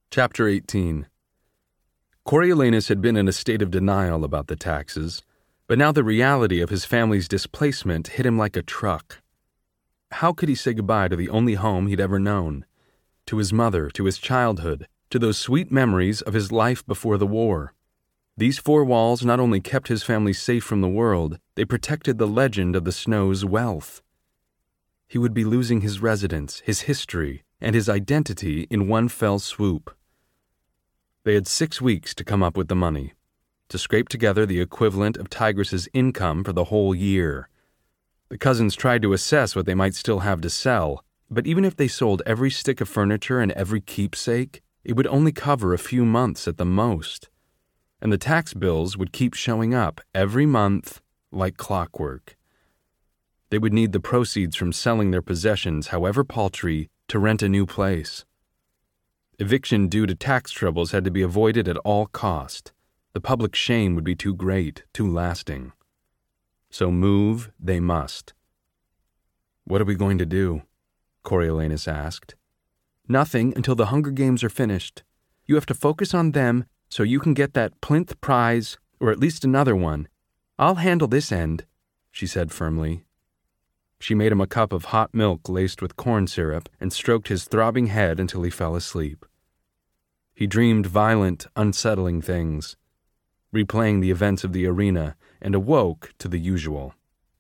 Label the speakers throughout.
Speaker 1: Chapter 18. Coriolanus had been in a state of denial about the taxes, but now the reality of his family's displacement hit him like a truck. How could he say goodbye to the only home he'd ever known? To his mother, to his childhood, to those sweet memories of his life before the war. These four walls not only kept his family safe from the world, they protected the legend of the Snow's wealth. He would be losing his residence, his history, and his identity in one fell swoop. They had 6 weeks to come up with the money, to scrape together the equivalent of Tigris's income for the whole year. The cousins tried to assess what they might still have to sell, but even if they sold every stick of furniture and every keepsake, it would only cover a few months at the most. And the tax bills would keep showing up every month like clockwork. They would need the proceeds from selling their possessions, however paltry, to rent a new place. Eviction due to tax troubles had to be avoided at all cost. The public shame would be too great, too lasting. So move they must. "What are we going to do?" Coriolanus asked. "Nothing until the Hunger Games are finished. You have to focus on them so you can get that plinth prize, or at least another one. I'll handle this end," she said firmly. She made him a cup of hot milk laced with corn syrup and stroked his throbbing head until he fell asleep. He dreamed violent, unsettling things, replaying the events of the arena, and awoke to the usual.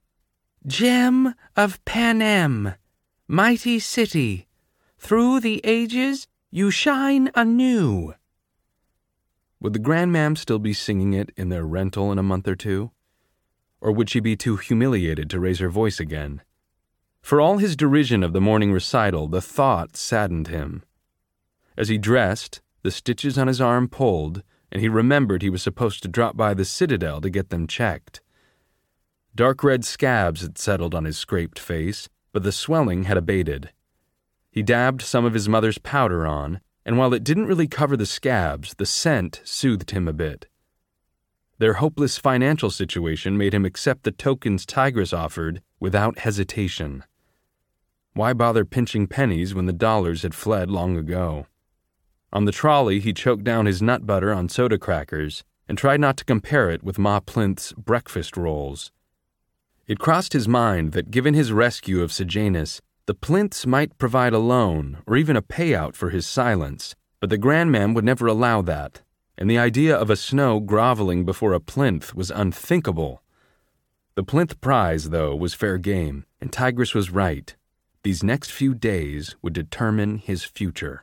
Speaker 2: "Gem of Panem, mighty city, through the ages you shine anew."
Speaker 1: Would the grandmam still be singing it in their rental in a month or two? Or would she be too humiliated to raise her voice again? For all his derision of the morning recital, the thought saddened him. As he dressed, the stitches on his arm pulled, and he remembered he was supposed to drop by the Citadel to get them checked. Dark red scabs had settled on his scraped face, but the swelling had abated. He dabbed some of his mother's powder on, and while it didn't really cover the scabs, the scent soothed him a bit. Their hopeless financial situation made him accept the tokens Tigris offered without hesitation. Why bother pinching pennies when the dollars had fled long ago? On the trolley, he choked down his nut butter on soda crackers and tried not to compare it with Ma Plinth's breakfast rolls. It crossed his mind that given his rescue of Sejanus, the Plinths might provide a loan or even a payout for his silence, but the grandmam would never allow that, and the idea of a Snow groveling before a Plinth was unthinkable. The Plinth prize, though, was fair game, and Tigris was right. These next few days would determine his future.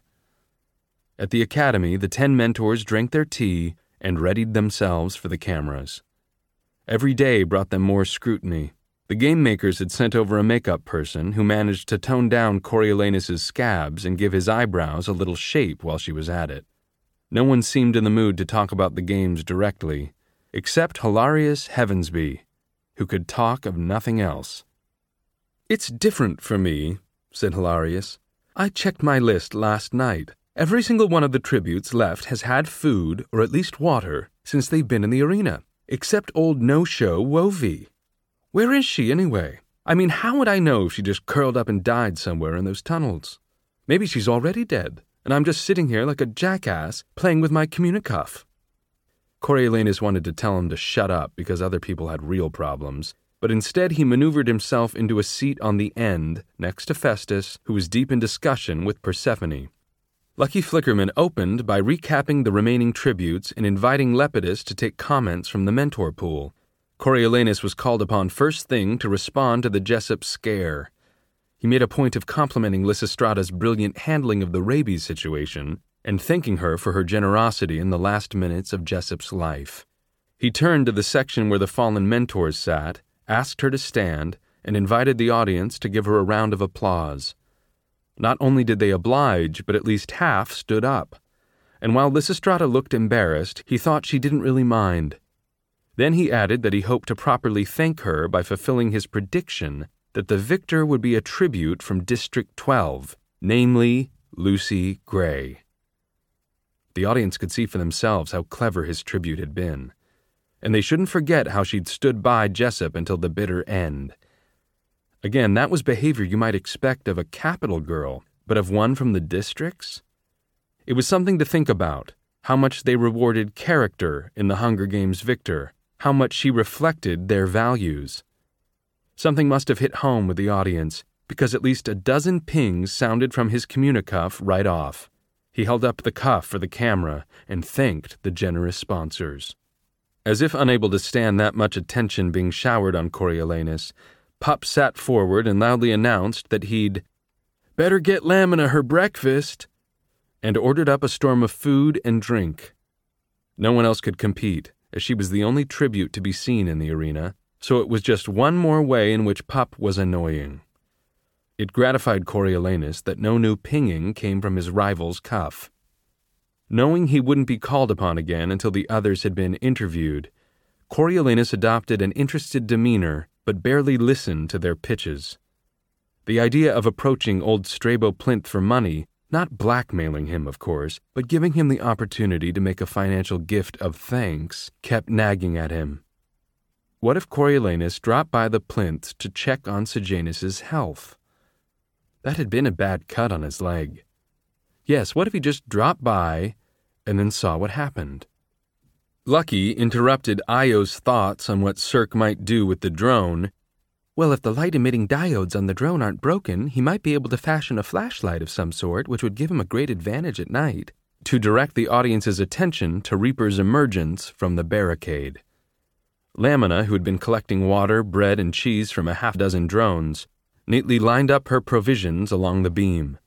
Speaker 1: At the academy, the 10 mentors drank their tea and readied themselves for the cameras. Every day brought them more scrutiny. The game makers had sent over a makeup person who managed to tone down Coriolanus's scabs and give his eyebrows a little shape while she was at it. No one seemed in the mood to talk about the games directly, except Hilarius Heavensby, who could talk of nothing else. "It's different for me," said Hilarius. "I checked my list last night. Every single one of the tributes left has had food, or at least water, since they've been in the arena, except old no-show Wovi. Where is she, anyway? I mean, how would I know if she just curled up and died somewhere in those tunnels? Maybe she's already dead, and I'm just sitting here like a jackass playing with my communicuff." Coriolanus wanted to tell him to shut up because other people had real problems, but instead he maneuvered himself into a seat on the end next to Festus, who was deep in discussion with Persephone. Lucky Flickerman opened by recapping the remaining tributes and inviting Lepidus to take comments from the mentor pool. Coriolanus was called upon first thing to respond to the Jessup scare. He made a point of complimenting Lysistrata's brilliant handling of the rabies situation and thanking her for her generosity in the last minutes of Jessup's life. He turned to the section where the fallen mentors sat, asked her to stand, and invited the audience to give her a round of applause. Not only did they oblige, but at least half stood up. And while Lysistrata looked embarrassed, he thought she didn't really mind. Then he added that he hoped to properly thank her by fulfilling his prediction that the victor would be a tribute from District 12, namely Lucy Gray. The audience could see for themselves how clever his tribute had been. And they shouldn't forget how she'd stood by Jessup until the bitter end. Again, that was behavior you might expect of a capital girl, but of one from the districts? It was something to think about, how much they rewarded character in the Hunger Games victor, how much she reflected their values. Something must have hit home with the audience, because at least a dozen pings sounded from his communicuff right off. He held up the cuff for the camera and thanked the generous sponsors. As if unable to stand that much attention being showered on Coriolanus, Pup sat forward and loudly announced that he'd better get Lamina her breakfast, and ordered up a storm of food and drink. No one else could compete, as she was the only tribute to be seen in the arena, so it was just one more way in which Pup was annoying. It gratified Coriolanus that no new pinging came from his rival's cuff. Knowing he wouldn't be called upon again until the others had been interviewed, Coriolanus adopted an interested demeanor but barely listened to their pitches. The idea of approaching old Strabo Plinth for money, not blackmailing him, of course, but giving him the opportunity to make a financial gift of thanks, kept nagging at him. What if Coriolanus dropped by the Plinths to check on Sejanus's health? That had been a bad cut on his leg. Yes, what if he just dropped by and then saw what happened? Lucky interrupted Io's thoughts on what Cirque might do with the drone.
Speaker 2: Well, if the light-emitting diodes on the drone aren't broken, he might be able to fashion a flashlight of some sort, which would give him a great advantage at night,
Speaker 1: to direct the audience's attention to Reaper's emergence from the barricade. Lamina, who had been collecting water, bread, and cheese from a half-dozen drones, neatly lined up her provisions along the beam.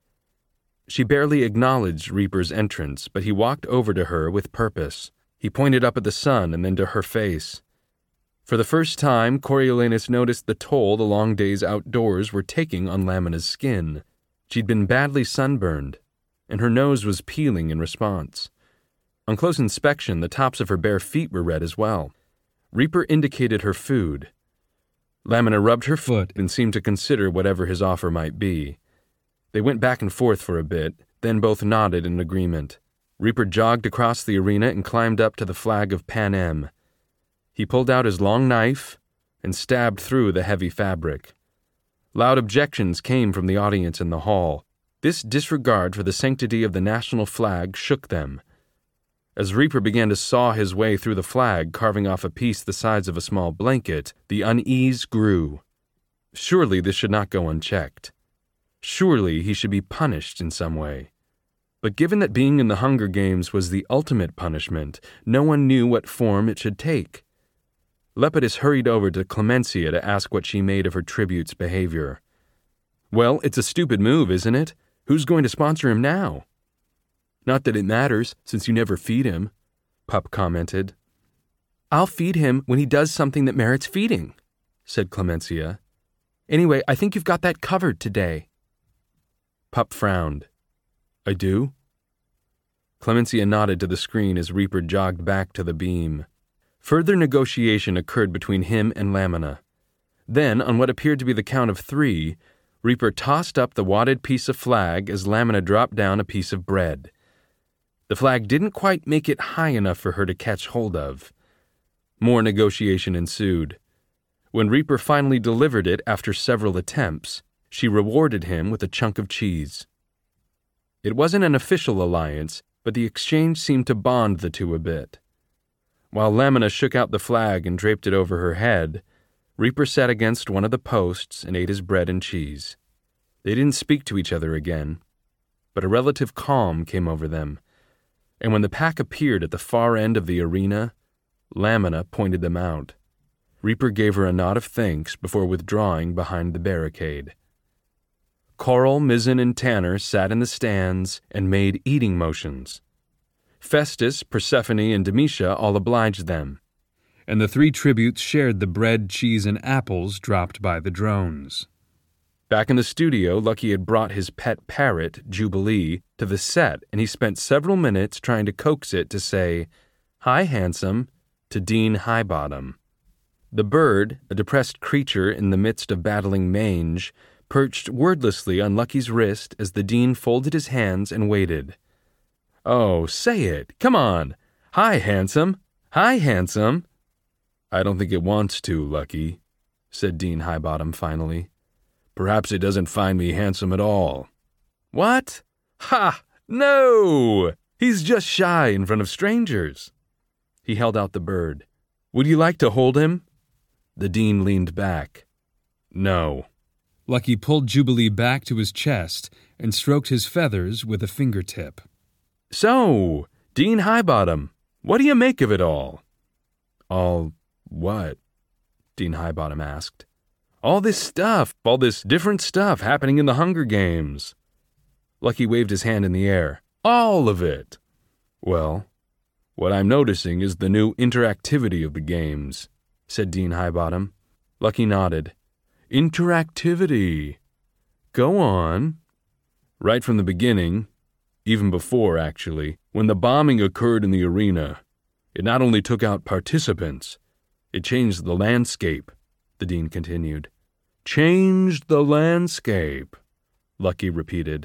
Speaker 1: She barely acknowledged Reaper's entrance, but he walked over to her with purpose. He pointed up at the sun and then to her face. For the first time, Coriolanus noticed the toll the long days outdoors were taking on Lamina's skin. She'd been badly sunburned, and her nose was peeling in response. On close inspection, the tops of her bare feet were red as well. Reaper indicated her food. Lamina rubbed her foot and seemed to consider whatever his offer might be. They went back and forth for a bit, then both nodded in agreement. Reaper jogged across the arena and climbed up to the flag of Panem. He pulled out his long knife and stabbed through the heavy fabric. Loud objections came from the audience in the hall. This disregard for the sanctity of the national flag shook them. As Reaper began to saw his way through the flag, carving off a piece the size of a small blanket, the unease grew. Surely this should not go unchecked. Surely he should be punished in some way. But given that being in the Hunger Games was the ultimate punishment, no one knew what form it should take. Lepidus hurried over to Clemencia to ask what she made of her tribute's behavior. Well, it's a stupid move, isn't it? Who's going to sponsor him now? Not that it matters, since you never feed him, Pup commented.
Speaker 2: I'll feed him when he does something that merits feeding, said Clemencia. Anyway, I think you've got that covered today.
Speaker 1: Pup frowned. I do? Clemencia nodded to the screen as Reaper jogged back to the beam. Further negotiation occurred between him and Lamina. Then, on what appeared to be the count of 3, Reaper tossed up the wadded piece of flag as Lamina dropped down a piece of bread. The flag didn't quite make it high enough for her to catch hold of. More negotiation ensued. When Reaper finally delivered it after several attempts, she rewarded him with a chunk of cheese. It wasn't an official alliance, but the exchange seemed to bond the two a bit. While Lamina shook out the flag and draped it over her head, Reaper sat against one of the posts and ate his bread and cheese. They didn't speak to each other again, but a relative calm came over them, and when the pack appeared at the far end of the arena, Lamina pointed them out. Reaper gave her a nod of thanks before withdrawing behind the barricade. Coral, Mizzen, and Tanner sat in the stands and made eating motions. Festus, Persephone, and Demetia all obliged them, and the 3 tributes shared the bread, cheese, and apples dropped by the drones. Back in the studio, Lucky had brought his pet parrot, Jubilee, to the set, and he spent several minutes trying to coax it to say, "Hi, handsome," to Dean Highbottom. The bird, a depressed creature in the midst of battling mange, perched wordlessly on Lucky's wrist as the dean folded his hands and waited. "Oh, say it! Come on! Hi, handsome! Hi, handsome!" "I don't think it wants to, Lucky," said Dean Highbottom finally. "Perhaps it doesn't find me handsome at all." "What? Ha! No! He's just shy in front of strangers. He held out the bird. Would you like to hold him? The dean leaned back. No.
Speaker 2: Lucky pulled Jubilee back to his chest and stroked his feathers with a fingertip.
Speaker 1: So, Dean Highbottom, what do you make of it all? All what? Dean Highbottom asked. All this stuff, all this different stuff happening in the Hunger Games. Lucky waved his hand in the air. All of it. Well, what I'm noticing is the new interactivity of the games, said Dean Highbottom. Lucky nodded. Interactivity. Go on. Right from the beginning, even before, actually, when the bombing occurred in the arena, it not only took out participants, it changed the landscape, the dean continued. Changed the landscape, Lucky repeated.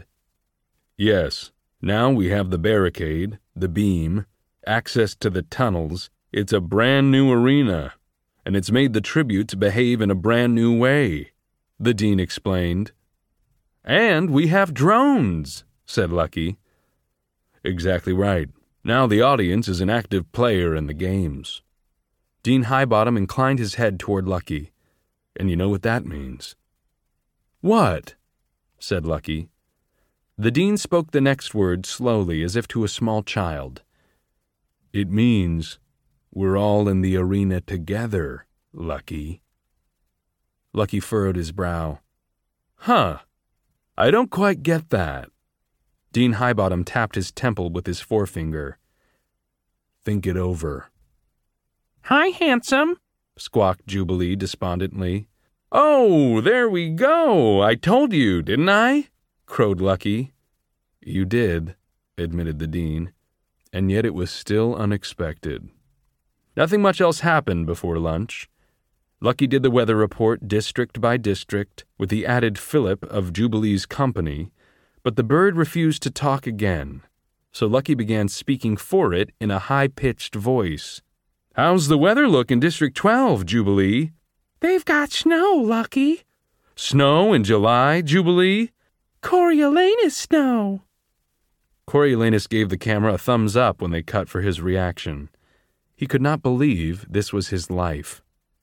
Speaker 1: Yes, now we have the barricade, the beam, access to the tunnels. It's a brand new arena, and it's made the tributes behave in a brand new way, the dean explained. And we have drones, said Lucky. Exactly right. Now the audience is an active player in the games. Dean Highbottom inclined his head toward Lucky. And you know what that means. What? Said Lucky. The dean spoke the next word slowly, as if to a small child. It means we're all in the arena together, Lucky. Lucky furrowed his brow. Huh. I don't quite get that. Dean Highbottom tapped his temple with his forefinger. Think it over. Hi, handsome, squawked Jubilee despondently. Oh, there we go. I told you, didn't I? Crowed Lucky. You did, admitted the dean, and yet it was still unexpected. Nothing much else happened before lunch. Lucky did the weather report district by district with the added fillip of Jubilee's company, but the bird refused to talk again, so Lucky began speaking for it in a high-pitched voice. How's the weather look in District 12, Jubilee? They've got snow, Lucky. Snow in July, Jubilee? Coriolanus snow. Coriolanus gave the camera a thumbs up when they cut for his reaction. He could not believe this was his life.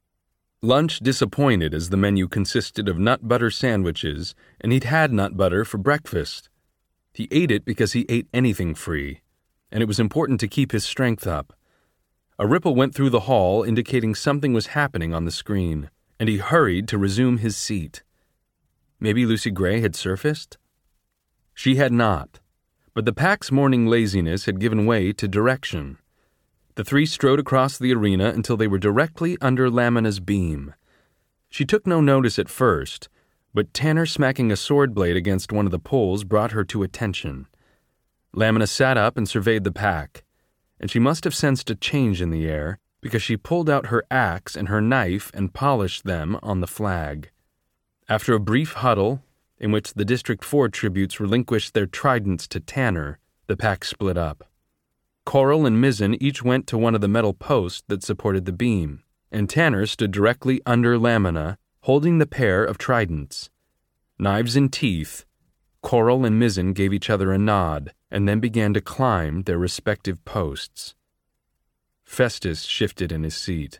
Speaker 1: Lunch disappointed as the menu consisted of nut butter sandwiches, and he'd had nut butter for breakfast. He ate it because he ate anything free, and it was important to keep his strength up. A ripple went through the hall indicating something was happening on the screen, and he hurried to resume his seat. Maybe Lucy Gray had surfaced? She had not, but the pack's morning laziness had given way to direction. The three strode across the arena until they were directly under Lamina's beam. She took no notice at first, but Tanner smacking a sword blade against one of the poles brought her to attention. Lamina sat up and surveyed the pack, and she must have sensed a change in the air because she pulled out her axe and her knife and polished them on the flag. After a brief huddle, in which the District 4 tributes relinquished their tridents to Tanner, the pack split up. Coral and Mizzen each went to one of the metal posts that supported the beam, and Tanner stood directly under Lamina, holding the pair of tridents. Knives in teeth, Coral and Mizzen gave each other a nod, and then began to climb their respective posts. Festus shifted in his seat.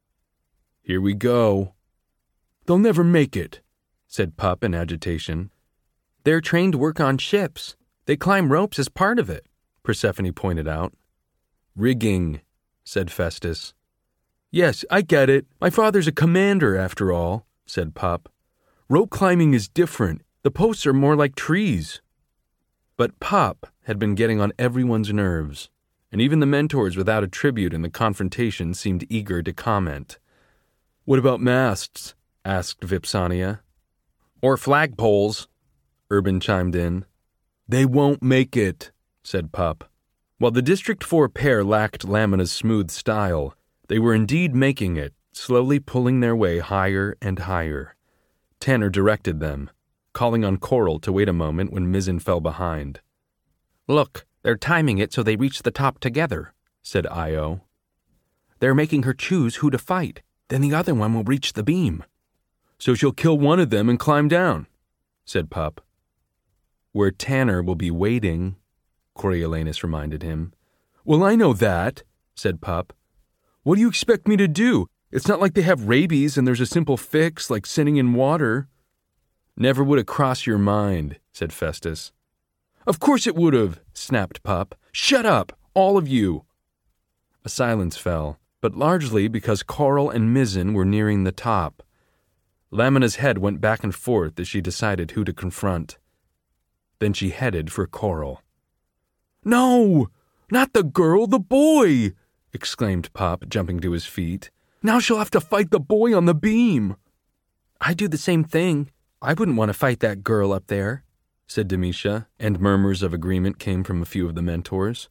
Speaker 1: Here we go. They'll never make it, said Pup in agitation. They're trained to work on ships. They climb ropes as part of it, Persephone pointed out. Rigging, said Festus. Yes, I get it. My father's a commander, after all, said Pup. Rope climbing is different. The posts are more like trees. But Pup had been getting on everyone's nerves, and even the mentors without a tribute in the confrontation seemed eager to comment. What about masts? Asked Vipsania. Or flagpoles, Urban chimed in. They won't make it, said Pup. While the District 4 pair lacked Lamina's smooth style, they were indeed making it, slowly pulling their way higher and higher. Tanner directed them, calling on Coral to wait a moment when Mizzen fell behind. Look, they're timing it so they reach the top together, said Io. They're making her choose who to fight. Then the other one will reach the beam. So she'll kill one of them and climb down, said Pup. Where Tanner will be waiting,
Speaker 2: Coriolanus reminded him. Well, I know that, said Pup. What do you expect me to do? It's not like they have rabies and there's a simple fix like sitting in water. Never would have crossed your mind, said Festus. Of course it would have, snapped Pup. Shut up, all of you. A silence fell, but largely because Coral and Mizzen were nearing the top. Lamina's head went back and forth as she decided who to confront. Then she headed for Coral. No! Not the girl, the boy! Exclaimed Pup, jumping to his feet. Now she'll have to fight the boy on the beam. I'd do the same thing. I wouldn't want to fight that girl up there, said Demetia, and murmurs of agreement came from a few of the mentors.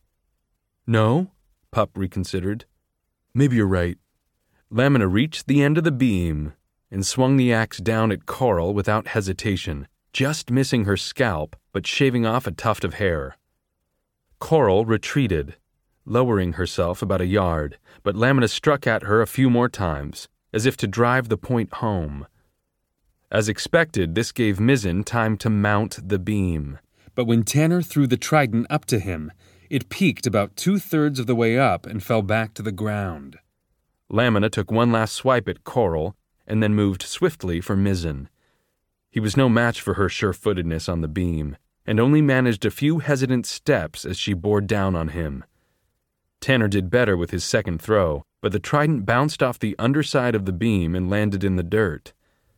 Speaker 2: No? Pup reconsidered. Maybe you're right. Lamina reached the end of the beam and swung the axe down at Coral without hesitation, just missing her scalp but shaving off a tuft of hair. Coral retreated, lowering herself about a yard, but Lamina struck at her a few more times, as if to drive the point home. As expected, this gave Mizzen time to mount the beam. But when Tanner threw the trident up to him, it peaked about 2/3 of the way up and fell back to the ground. Lamina took one last swipe at Coral and then moved swiftly for Mizzen. He was no match for her sure-footedness on the beam, and only managed a few hesitant steps as she bore down on him. Tanner did better with his second throw, but the trident bounced off the underside of the beam and landed in the dirt.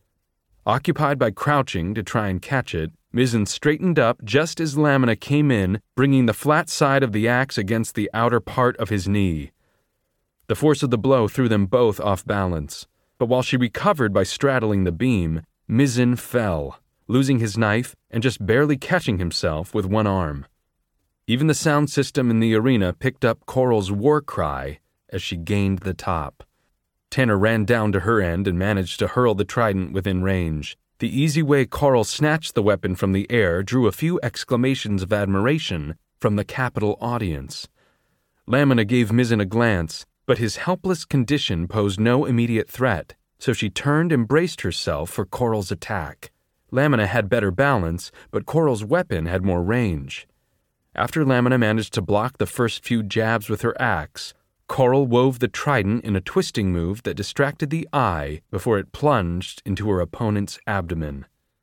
Speaker 2: Occupied by crouching to try and catch it, Mizzen straightened up just as Lamina came in, bringing the flat side of the axe against the outer part of his knee. The force of the blow threw them both off balance, but while she recovered by straddling the beam, Mizzen fell, losing his knife and just barely catching himself with one arm. Even the sound system in the arena picked up Coral's war cry as she gained the top. Tanner ran down to her end and managed to hurl the trident within range. The easy way Coral snatched the weapon from the air drew a few exclamations of admiration from the Capitol audience. Lamina gave Mizzen a glance, but his helpless condition posed no immediate threat, so she turned and braced herself for Coral's attack. Lamina had better balance, but Coral's weapon had more range. After Lamina managed to block the first few jabs with her axe, Coral wove the trident in a twisting move that distracted the eye before it plunged into her opponent's abdomen.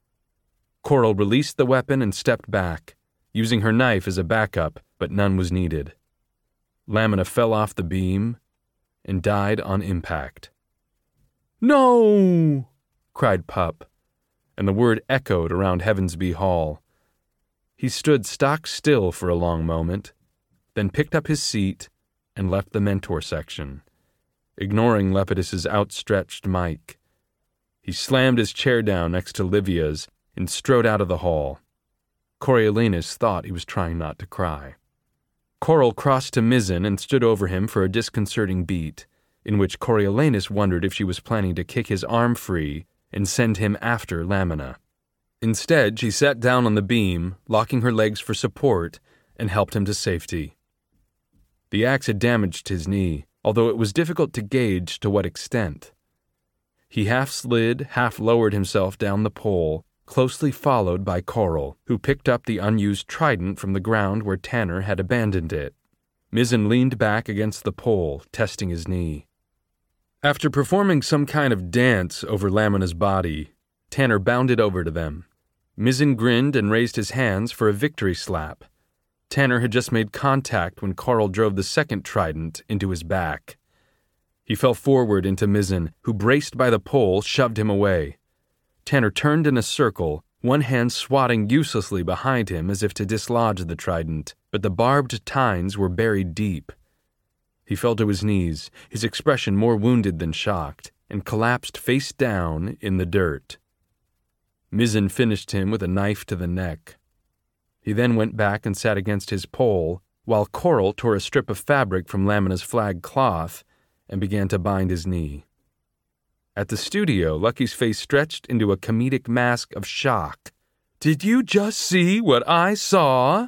Speaker 2: Coral released the weapon and stepped back, using her knife as a backup, but none was needed. Lamina fell off the beam and died on impact. No! Cried Pup, and the word echoed around Heavensby Hall. He stood stock still for a long moment, then picked up his seat and left the mentor section, ignoring Lepidus's outstretched mic. He slammed his chair down next to Livia's and strode out of the hall. Coriolanus thought he was trying not to cry. Coral crossed to Mizzen and stood over him for a disconcerting beat, in which Coriolanus wondered if she was planning to kick his arm free and send him after Lamina. Instead, she sat down on the beam, locking her legs for support, and helped him to safety. The axe had damaged his knee, although it was difficult to gauge to what extent. He half slid, half lowered himself down the pole, closely followed by Coral, who picked up the unused trident from the ground where Tanner had abandoned it. Mizzen leaned back against the pole, testing his knee. After performing some kind of dance over Lamina's body, Tanner bounded over to them. Mizzen grinned and raised his hands for a victory slap. Tanner had just made contact when Coral drove the second trident into his back. He fell forward into Mizzen, who, braced by the pole, shoved him away. Tanner turned in a circle, one hand swatting uselessly behind him as if to dislodge the trident, but the barbed tines were buried deep. He fell to his knees, his expression more wounded than shocked, and collapsed face down in the dirt. Mizzen finished him with a knife to the neck. He then went back and sat against his pole, while Coral tore a strip of fabric from Lamina's flag cloth and began to bind his knee. At the studio, Lucky's face stretched into a comedic mask of shock. "Did you just see what I saw?"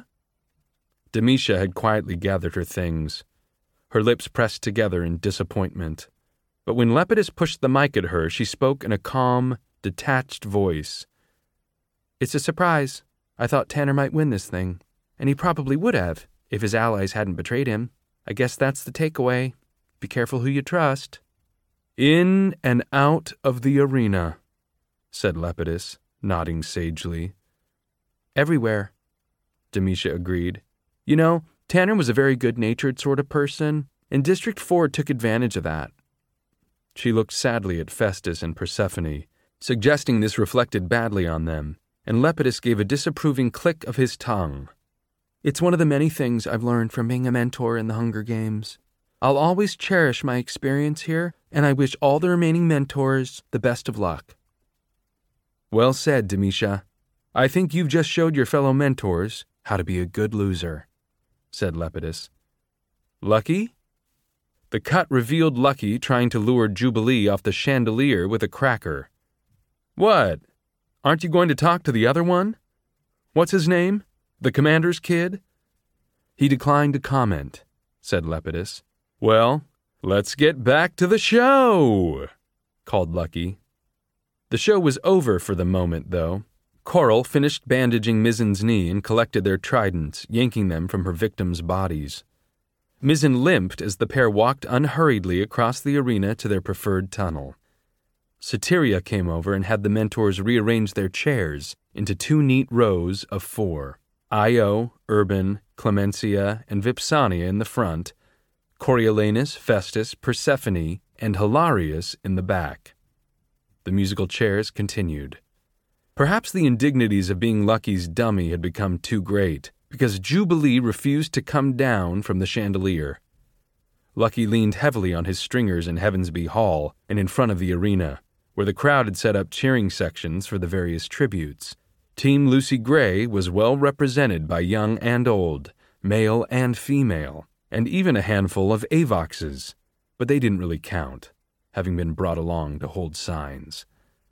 Speaker 2: Demetia had quietly gathered her things, her lips pressed together in disappointment. But when Lepidus pushed the mic at her, she spoke in a calm, detached voice. "It's a surprise. I thought Tanner might win this thing."
Speaker 1: And he probably would have, if his allies hadn't betrayed him. I guess that's the takeaway. Be careful who you trust.
Speaker 2: In and out of the arena, said Lepidus, nodding sagely.
Speaker 1: Everywhere, Demetia agreed. You know, Tanner was a very good-natured sort of person, and District 4 took advantage of that.
Speaker 2: She looked sadly at Festus and Persephone, suggesting this reflected badly on them, and Lepidus gave a disapproving click of his tongue.
Speaker 1: It's one of the many things I've learned from being a mentor in the Hunger Games. I'll always cherish my experience here, and I wish all the remaining mentors the best of luck.
Speaker 2: Well said, Demetia. I think you've just showed your fellow mentors how to be a good loser, said Lepidus. Lucky? The cut revealed Lucky trying to lure Jubilee off the chandelier with a cracker. What? Aren't you going to talk to the other one? What's his name? The commander's kid?
Speaker 1: He declined to comment, said Lepidus.
Speaker 2: Well, let's get back to the show, called Lucky. The show was over for the moment, though. Coral finished bandaging Mizen's knee and collected their tridents, yanking them from her victims' bodies. Mizen limped as the pair walked unhurriedly across the arena to their preferred tunnel. Soteria came over and had the mentors rearrange their chairs into 2 neat rows of 4. Io, Urban, Clemencia, and Vipsania in the front, Coriolanus, Festus, Persephone, and Hilarius in the back. The musical chairs continued. Perhaps the indignities of being Lucky's dummy had become too great, because Jubilee refused to come down from the chandelier. Lucky leaned heavily on his stringers in Heavensby Hall and in front of the arena, where the crowd had set up cheering sections for the various tributes. Team Lucy Gray was well represented by young and old, male and female, and even a handful of Avoxes, but they didn't really count, having been brought along to hold signs.